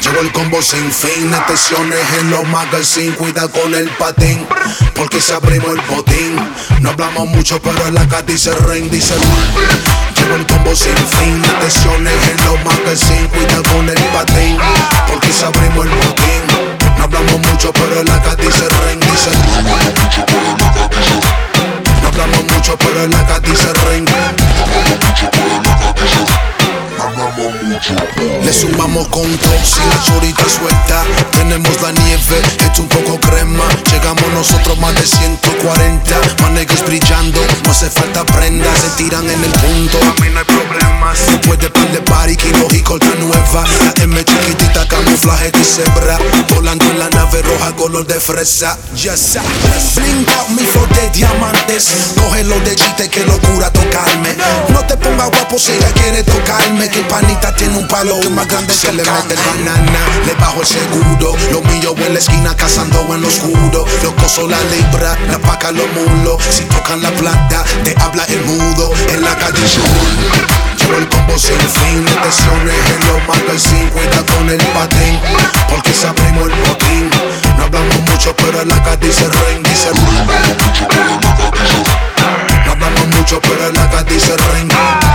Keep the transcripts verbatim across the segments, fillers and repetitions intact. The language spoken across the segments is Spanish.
Llegó el combo sin fin, atenciones en los magazines. Cuida con el patín, porque se abrimos el botín. No hablamos mucho, pero en la cara dice ring, dice ring. Llegó el combo sin fin, atenciones en los magazines. Cuida con el patín, porque se abrimos el botín. No hablamos mucho, pero en la cara dice ring, dice ring. No hablamos mucho, pero en la cara dice ring. Le sumamos con todo, sin la chorita suelta. Tenemos la nieve, esto un poco crema. Llegamos nosotros más de ciento cuarenta. Más negros brillando, no hace falta prendas. Se tiran en el punto, a mí no hay problemas. Después de par de party, kilos y corta nueva. La M chiquitita, camuflaje de cebra. Volando en la nave roja, color de fresa. Ya sabes, blink out mi flor de diamantes. Cógelo de chiste, que locura tocarme. No te pongas guapo si ella quiere tocarme. Que el panita tiene un palo que más grande que le mete el banana. Le bajo el seguro, lo mío en la esquina cazando en lo oscuro. Los cosos la libra, la paca los mulos. Si tocan la plata, te habla el mudo. En la calle llegó el combo sin fin. Tensiones en los magazines. Cuida con el patín, porque se abrimos el botín. No hablamos mucho, pero en la calle dice ring, dice ring. No hablamos mucho, pero en la calle dice ring.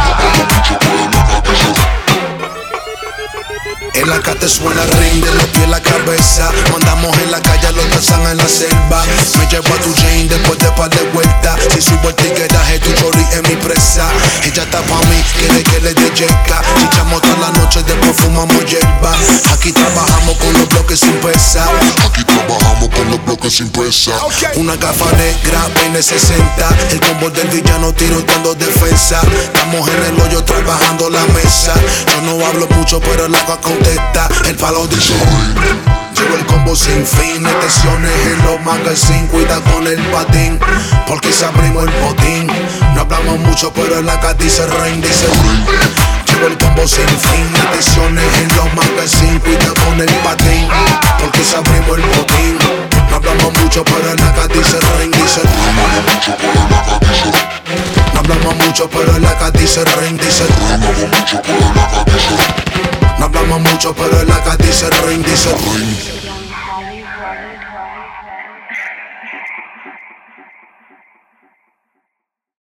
En la calle suena ring, de los pies a la cabeza. Mandamos en la calle a los tazan en la selva. Me llevo a tu Jane después de par de vueltas. Si subo el tigueraje, tu chorri es mi presa. Ella está pa' mí, quiere que le dé yeca. Chichamos toda la noche, después fumamos hierba. Aquí trabajamos con los bloques sin pesa. Aquí trabajamos con los bloques sin pesa. Una gafa negra, veinte sesenta. El combo del villano tiroteando defensa. Estamos en el hoyo trabajando la mesa. Yo no hablo mucho, pero el agua contesta. El palo dice llegó el combo sin fin. Tensiones en los magazines. Cuida con el patín, porque se abrimos el botín. No hablamos mucho, pero en la cara dice ring, dice ring. Llegó el combo sin fin. Tensiones en los magazines. Cuida con el patín, porque se abrimos el botín. No hablamos mucho, pero en la cara dice ring, dice ring. No hablamos mucho, pero en la cara dice ring, dice ring. No hablamos mucho, pero en la calle dice ring, dice ring.